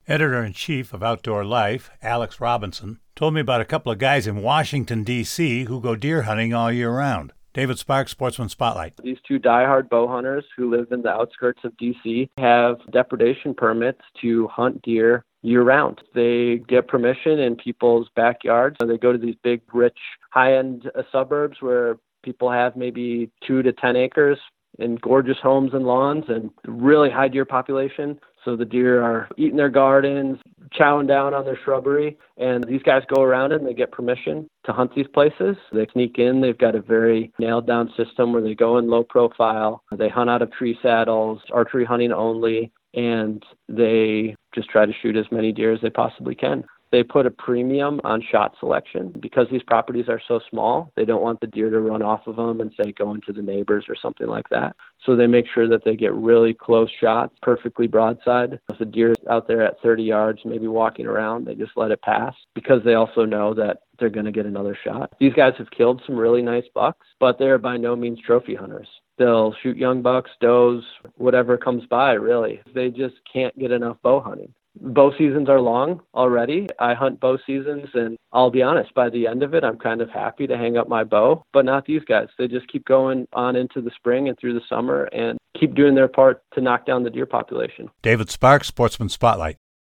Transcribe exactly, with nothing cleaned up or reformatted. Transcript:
Editor-in-chief of Outdoor Life, Alex Robinson, told me about a couple of guys in Washington, D C who go deer hunting all year round. David Sparks, Sportsman Spotlight. These two diehard bow hunters who live in the outskirts of D C have depredation permits to hunt deer year-round. They get permission in people's backyards. They go to these big, rich, high-end uh, suburbs where people have maybe two to ten acres and gorgeous homes and lawns and really high deer population. So the deer are eating their gardens, chowing down on their shrubbery, and these guys go around and they get permission to hunt these places. They sneak in. They've got a very nailed down system where they go in low profile. They hunt out of tree saddles, archery hunting only, and they just try to shoot as many deer as they possibly can. They put a premium on shot selection because these properties are so small. They don't want the deer to run off of them and say go into the neighbors or something like that. So they make sure that they get really close shots, perfectly broadside. If the deer is out there at thirty yards, maybe walking around, they just let it pass because they also know that they're going to get another shot. These guys have killed some really nice bucks, but they're by no means trophy hunters. They'll shoot young bucks, does, whatever comes by, really. They just can't get enough bow hunting. Bow seasons are long already. I hunt bow seasons, and I'll be honest, by the end of it, I'm kind of happy to hang up my bow, but not these guys. They just keep going on into the spring and through the summer and keep doing their part to knock down the deer population. David Sparks, Sportsman Spotlight.